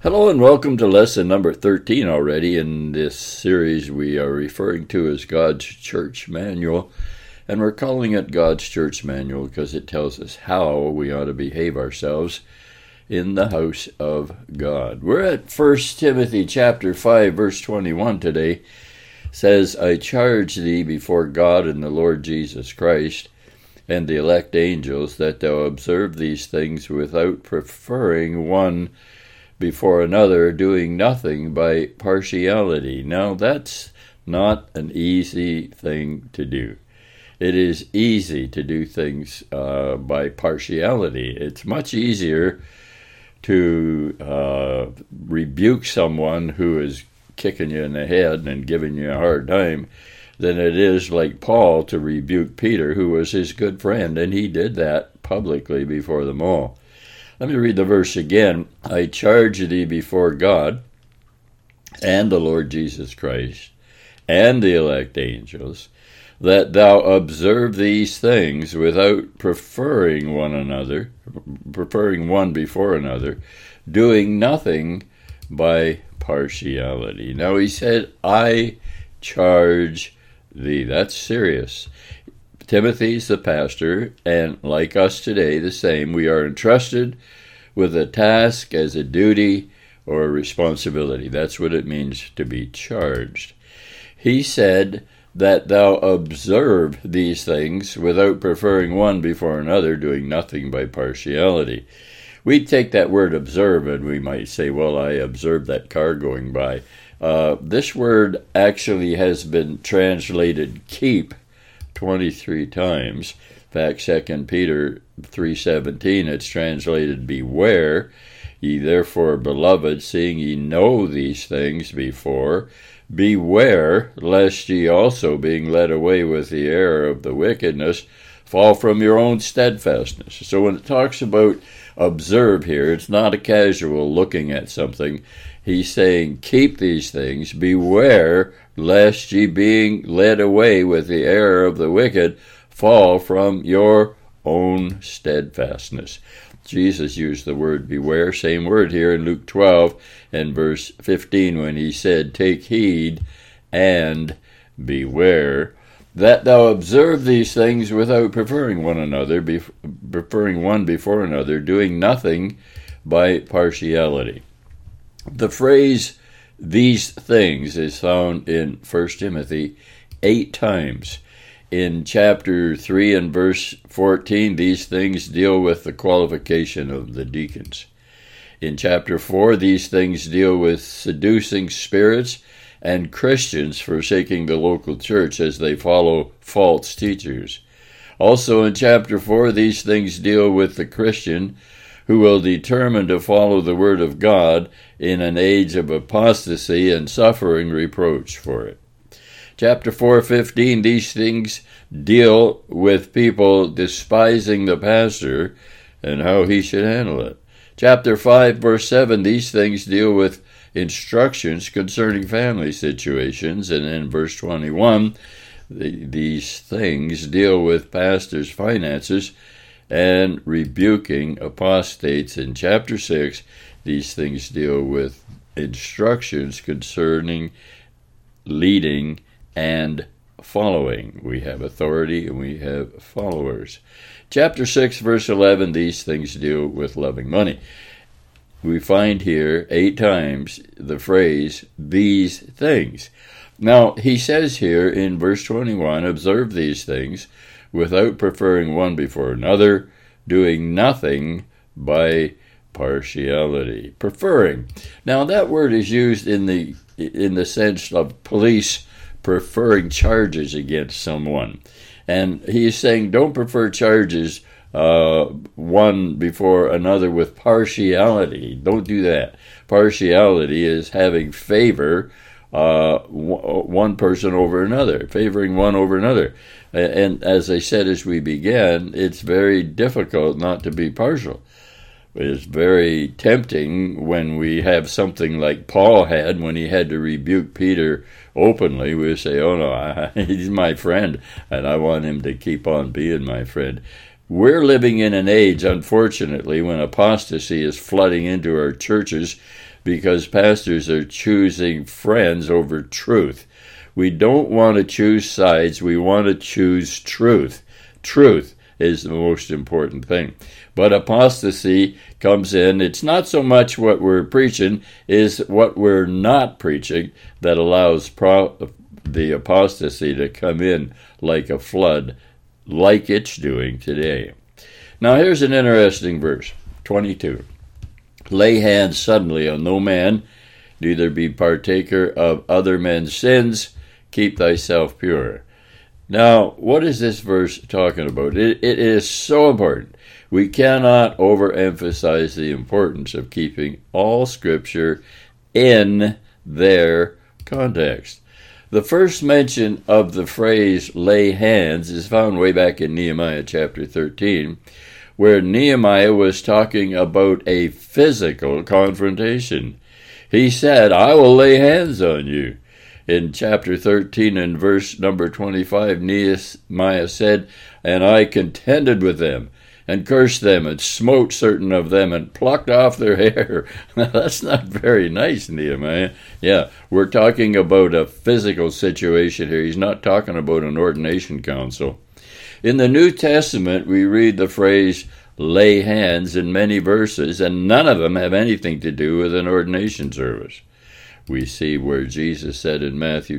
Hello and welcome to lesson number 13 already in this series we are referring to as God's Church Manual. And we're calling it God's Church Manual because it tells us how we ought to behave ourselves in the house of God. We're at 1 Timothy chapter 5 verse 21 today. It says, I charge thee before God and the Lord Jesus Christ and the elect angels that thou observe these things without preferring one before another, doing nothing by partiality. Now, that's not an easy thing to do. It is easy to do things by partiality. It's much easier to rebuke someone who is kicking you in the head and giving you a hard time than it is, like Paul, to rebuke Peter, who was his good friend, and he did that publicly before them all. Let me read the verse again. I charge thee before God and the Lord Jesus Christ and the elect angels that thou observe these things without preferring one before another, doing nothing by partiality. Now he said, I charge thee. That's serious. Timothy's the pastor, and like us today, the same. We are entrusted with a task as a duty or a responsibility. That's what it means to be charged. He said that thou observe these things without preferring one before another, doing nothing by partiality. We take that word observe and we might say, well, I observed that car going by. This word actually has been translated keep 23 times. In fact, 2 Peter 3:17, it's translated beware. Ye therefore, beloved, seeing ye know these things before, beware lest ye also, being led away with the error of the wickedness, fall from your own steadfastness. So when it talks about observe here, it's not a casual looking at something. He's saying, keep these things, beware lest ye, being led away with the error of the wicked, fall from your own steadfastness. Jesus used the word beware, same word here in Luke 12 and verse 15 when he said, take heed and beware that thou observe these things without preferring one before another, doing nothing by partiality. The phrase, these things, is found in 1 Timothy 8 times. In chapter 3 and verse 14, these things deal with the qualification of the deacons. In chapter 4, these things deal with seducing spirits and Christians forsaking the local church as they follow false teachers. Also in chapter 4, these things deal with the Christian who will determine to follow the word of God in an age of apostasy and suffering reproach for it. Chapter 4:15, these things deal with people despising the pastor and how he should handle it. Chapter 5, verse 7, these things deal with instructions concerning family situations. And in verse 21, these things deal with pastors' finances and rebuking apostates. In chapter 6, these things deal with instructions concerning leading and following. We have authority and we have followers. Chapter 6, verse 11, these things deal with loving money. We find here 8 times the phrase, these things. Now, he says here in verse 21, observe these things without preferring one before another, doing nothing by partiality. Preferring. Now, that word is used in the sense of police preferring charges against someone. And he is saying don't prefer charges one before another with partiality. Don't do that. Partiality is having favor one person over another, favoring one over another. And as I said as we began, it's very difficult not to be partial. It's very tempting when we have something like Paul had when he had to rebuke Peter openly. We say, oh no, he's my friend, and I want him to keep on being my friend. We're living in an age, unfortunately, when apostasy is flooding into our churches because pastors are choosing friends over truth. We don't want to choose sides. We want to choose truth. Truth is the most important thing. But apostasy comes in. It's not so much what we're preaching, is what we're not preaching that allows the apostasy to come in like a flood, like it's doing today. Now here's an interesting verse, 22. Lay hands suddenly on no man, neither be partaker of other men's sins, keep thyself pure. Now, what is this verse talking about? It is so important. We cannot overemphasize the importance of keeping all Scripture in their context. The first mention of the phrase lay hands is found way back in Nehemiah chapter 13, where Nehemiah was talking about a physical confrontation. He said, I will lay hands on you. In chapter 13 and verse number 25, Nehemiah said, and I contended with them, and cursed them, and smote certain of them, and plucked off their hair. That's not very nice, Nehemiah. Yeah, we're talking about a physical situation here. He's not talking about an ordination council. In the New Testament, we read the phrase, lay hands, in many verses, and none of them have anything to do with an ordination service. We see where Jesus said in Matthew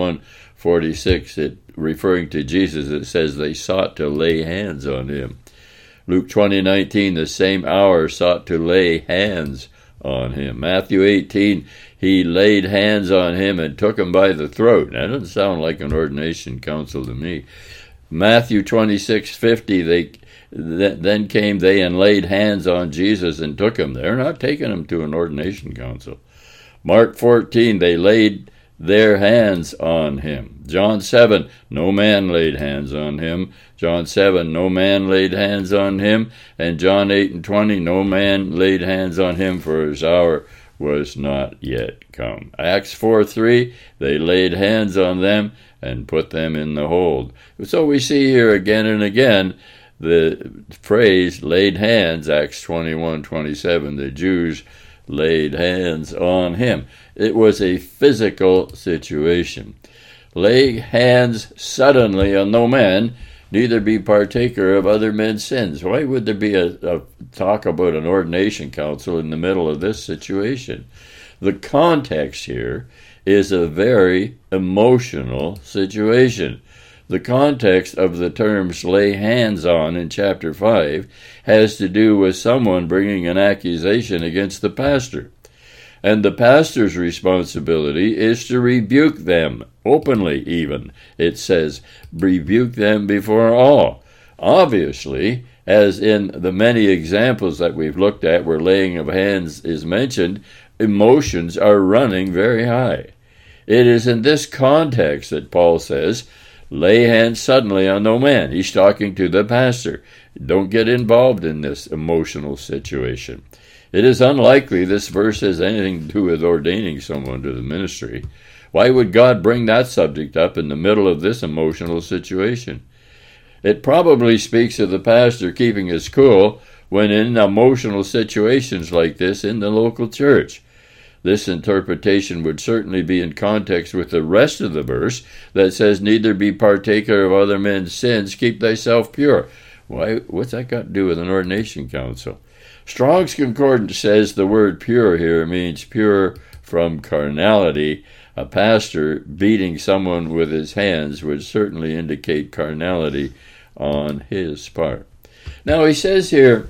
21:46, referring to Jesus, it says they sought to lay hands on him. Luke 20:19, the same hour sought to lay hands on him. Matthew 18, he laid hands on him and took him by the throat. That doesn't sound like an ordination council to me. Matthew 26:50, then came they and laid hands on Jesus and took him. They're not taking him to an ordination council. Mark 14, they laid their hands on him. John 7, no man laid hands on him. John 7, no man laid hands on him. And John 8:20, no man laid hands on him, for his hour was not yet come. Acts 4:3, they laid hands on them and put them in the hold. So we see here again and again the phrase laid hands, Acts 21:27, the Jews laid hands on him. It was a physical situation. Lay hands suddenly on no man, neither be partaker of other men's sins. Why would there be a talk about an ordination council in the middle of this situation? The context here is a very emotional situation. The context of the terms lay hands on in chapter 5 has to do with someone bringing an accusation against the pastor. And the pastor's responsibility is to rebuke them, openly even. It says, rebuke them before all. Obviously, as in the many examples that we've looked at where laying of hands is mentioned, emotions are running very high. It is in this context that Paul says, lay hands suddenly on no man. He's talking to the pastor. Don't get involved in this emotional situation. It is unlikely this verse has anything to do with ordaining someone to the ministry. Why would God bring that subject up in the middle of this emotional situation? It probably speaks of the pastor keeping his cool when in emotional situations like this in the local church. This interpretation would certainly be in context with the rest of the verse that says, neither be partaker of other men's sins, keep thyself pure. Why? What's that got to do with an ordination council? Strong's Concordance says the word pure here means pure from carnality. A pastor beating someone with his hands would certainly indicate carnality on his part. Now he says here,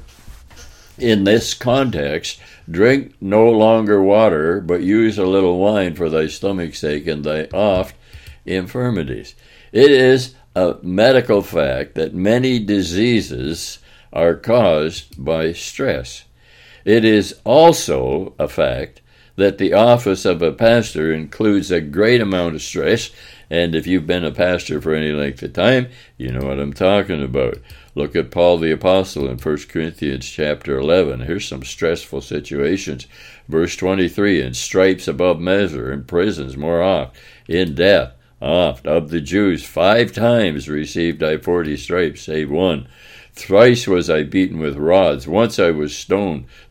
in this context, drink no longer water, but use a little wine for thy stomach's sake and thy oft infirmities. It is a medical fact that many diseases are caused by stress. It is also a fact that the office of a pastor includes a great amount of stress, and if you've been a pastor for any length of time, you know what I'm talking about. Look at Paul the Apostle in 1 Corinthians chapter 11. Here's some stressful situations. Verse 23, in stripes above measure, in prisons more oft, in death oft. Of the Jews 5 times received I 40 stripes, save one. Thrice was I beaten with rods. Once I was stoned.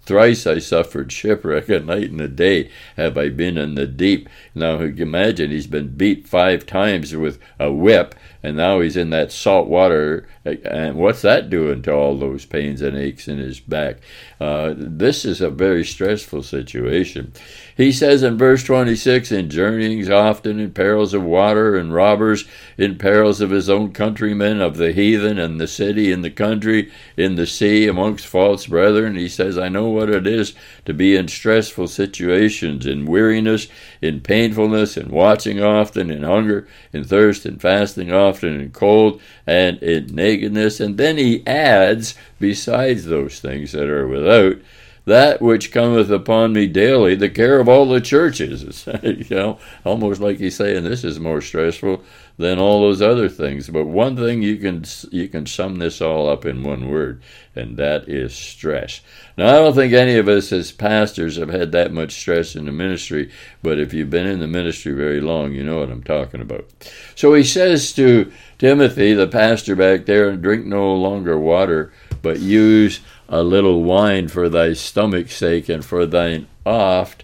Thrice I suffered shipwreck, a night and a day have I been in the deep. Now, you can imagine he's been beat 5 times with a whip, and now he's in that salt water, and what's that doing to all those pains and aches in his back? This is a very stressful situation. He says in verse 26, in journeyings often, in perils of water, and robbers, in perils of his own countrymen, of the heathen, and the city, in the country, in the sea, amongst false brethren. He says, I know what it is to be in stressful situations, in weariness, in painfulness, in watching often, in hunger, in thirst, in fasting often, in cold, and in nakedness. And then he adds, besides those things that are without, that which cometh upon me daily, the care of all the churches. Almost like he's saying this is more stressful than all those other things. But one thing you can sum this all up in one word, and that is stress. Now, I don't think any of us as pastors have had that much stress in the ministry, but if you've been in the ministry very long, you know what I'm talking about. So he says to Timothy, the pastor back there, drink no longer water, but use a little wine for thy stomach's sake and for thine oft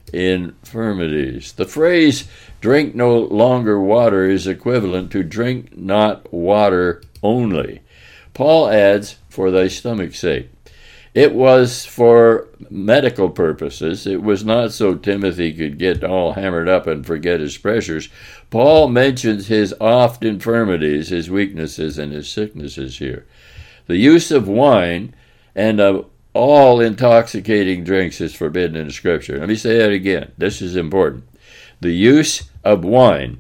infirmities. The phrase drink no longer water is equivalent to drink not water only. Paul adds, for thy stomach's sake. It was for medical purposes. It was not so Timothy could get all hammered up and forget his pressures. Paul mentions his oft infirmities, his weaknesses, and his sicknesses here. The use of wine and of all intoxicating drinks is forbidden in the Scripture. Let me say that again. This is important. The use of wine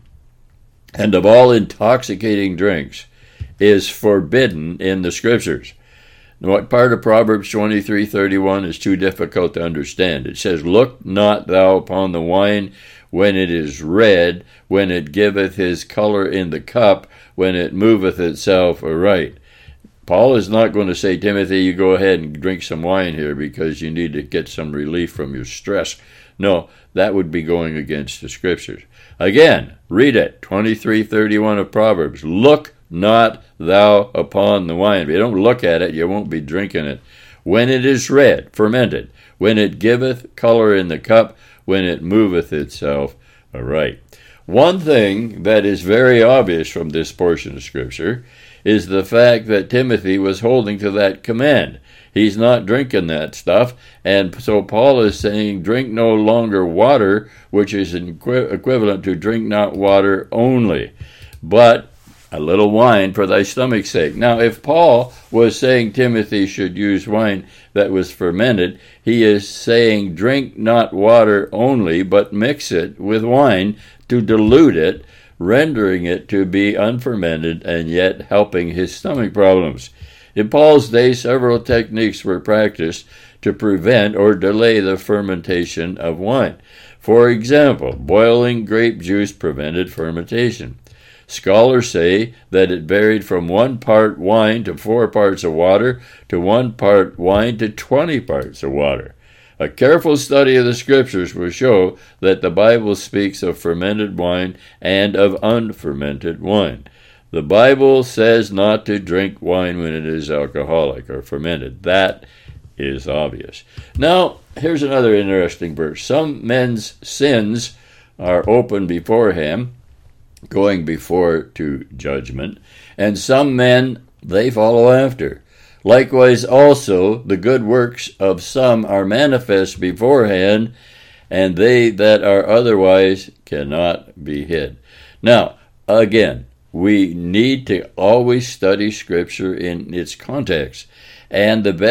and of all intoxicating drinks is forbidden in the Scriptures. What part of Proverbs 23:31 is too difficult to understand? It says, look not thou upon the wine when it is red, when it giveth his color in the cup, when it moveth itself aright. Paul is not going to say, Timothy, you go ahead and drink some wine here because you need to get some relief from your stress. No, that would be going against the Scriptures. Again, read it, 23:31 of Proverbs. Look not thou upon the wine. If you don't look at it, you won't be drinking it. When it is red, fermented, when it giveth color in the cup, when it moveth itself aright. One thing that is very obvious from this portion of Scripture is the fact that Timothy was holding to that command. He's not drinking that stuff, and so Paul is saying, drink no longer water, which is equivalent to drink not water only, but a little wine for thy stomach's sake. Now, if Paul was saying Timothy should use wine that was fermented, he is saying drink not water only, but mix it with wine to dilute it, rendering it to be unfermented and yet helping his stomach problems. In Paul's day, several techniques were practiced to prevent or delay the fermentation of wine. For example, boiling grape juice prevented fermentation. Scholars say that it varied from 1 part wine to 4 parts of water to 1 part wine to 20 parts of water. A careful study of the Scriptures will show that the Bible speaks of fermented wine and of unfermented wine. The Bible says not to drink wine when it is alcoholic or fermented. That is obvious. Now, here's another interesting verse. Some men's sins are open before him, going before to judgment, and some men they follow after. Likewise also the good works of some are manifest beforehand, and they that are otherwise cannot be hid. Now, again, we need to always study Scripture in its context, and the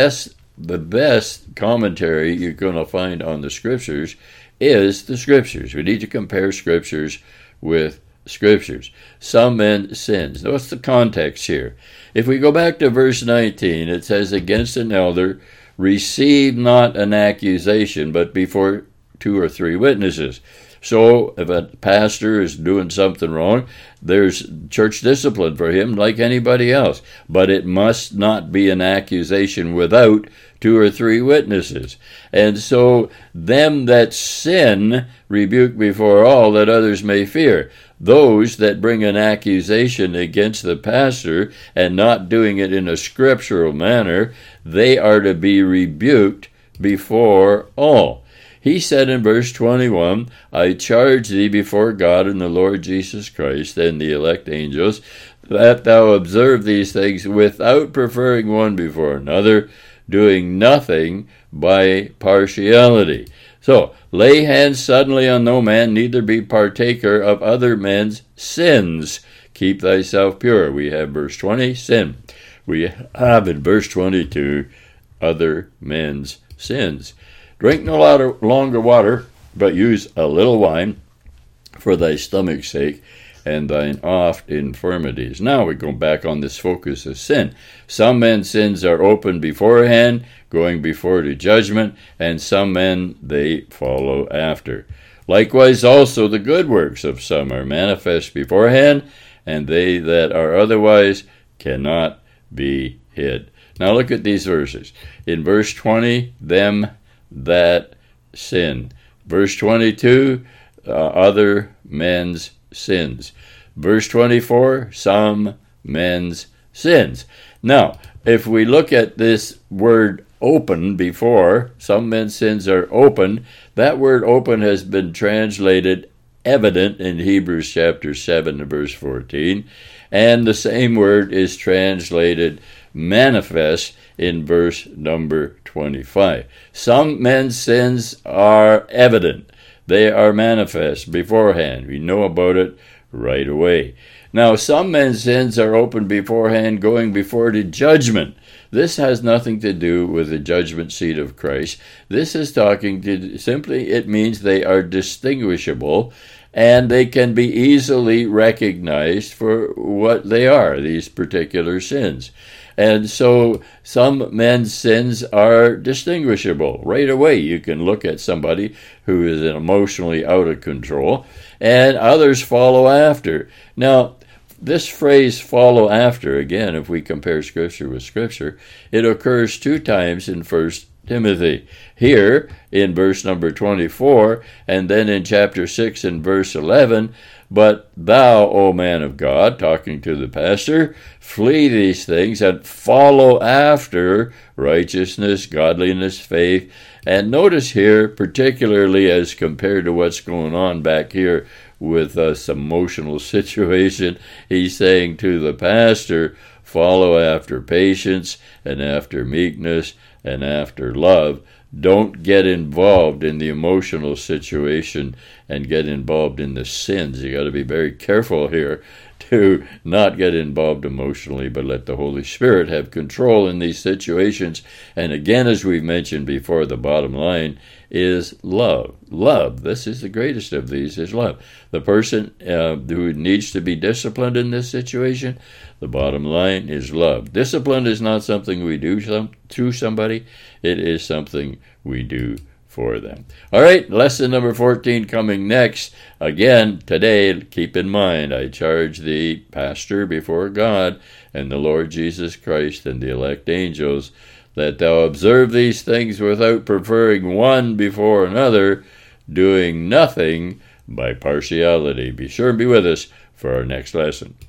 best commentary you're going to find on the Scriptures is the Scriptures. We need to compare Scriptures with Scriptures. Some men sins. What's the context here? If we go back to verse 19, it says, against an elder, receive not an accusation, but before 2 or 3 witnesses. So if a pastor is doing something wrong, there's church discipline for him like anybody else. But it must not be an accusation without 2 or 3 witnesses. And so them that sin rebuke before all, that others may fear. Those that bring an accusation against the pastor and not doing it in a scriptural manner, they are to be rebuked before all. He said in verse 21, I charge thee before God and the Lord Jesus Christ and the elect angels, that thou observe these things without preferring one before another, doing nothing by partiality. So, lay hands suddenly on no man, neither be partaker of other men's sins. Keep thyself pure. We have verse 20, sin. We have in verse 22, other men's sins. Drink no longer water, but use a little wine for thy stomach's sake and thine oft infirmities. Now we go back on this focus of sin. Some men's sins are open beforehand, going before to judgment, and some men they follow after. Likewise also the good works of some are manifest beforehand, and they that are otherwise cannot be hid. Now look at these verses. In verse 20, them that sin. Verse 22, other men's sins. Verse 24, some men's sins. Now, if we look at this word open before, some men's sins are open, that word open has been translated evident in Hebrews chapter 7 and verse 14, and the same word is translated manifest in verse number 25. Some men's sins are evident. They are manifest beforehand. We know about it right away. Now, some men's sins are open beforehand, going before to judgment. This has nothing to do with the judgment seat of Christ. This is talking to simply, it means they are distinguishable and they can be easily recognized for what they are, these particular sins. And so some men's sins are distinguishable. Right away, you can look at somebody who is emotionally out of control, and others follow after. Now, this phrase, follow after, again, if we compare Scripture with Scripture, it occurs 2 times in 1 Timothy. Here, in verse number 24, and then in chapter 6 and verse 11, but thou, O man of God, talking to the pastor, flee these things and follow after righteousness, godliness, faith. And notice here, particularly as compared to what's going on back here with some emotional situation, he's saying to the pastor, follow after patience and after meekness and after love. Don't get involved in the emotional situation and get involved in the sins. You got to be very careful here to not get involved emotionally, but let the Holy Spirit have control in these situations. And again, as we've mentioned before, the bottom line is love. Love, this is the greatest of these, is love. The person who needs to be disciplined in this situation, the bottom line is love. Discipline is not something we do to somebody. It is something we do for them. All right, lesson number 14 coming next. Again, today, keep in mind, I charge thee, pastor, before God and the Lord Jesus Christ and the elect angels, that thou observe these things without preferring one before another, doing nothing by partiality. Be sure and be with us for our next lesson.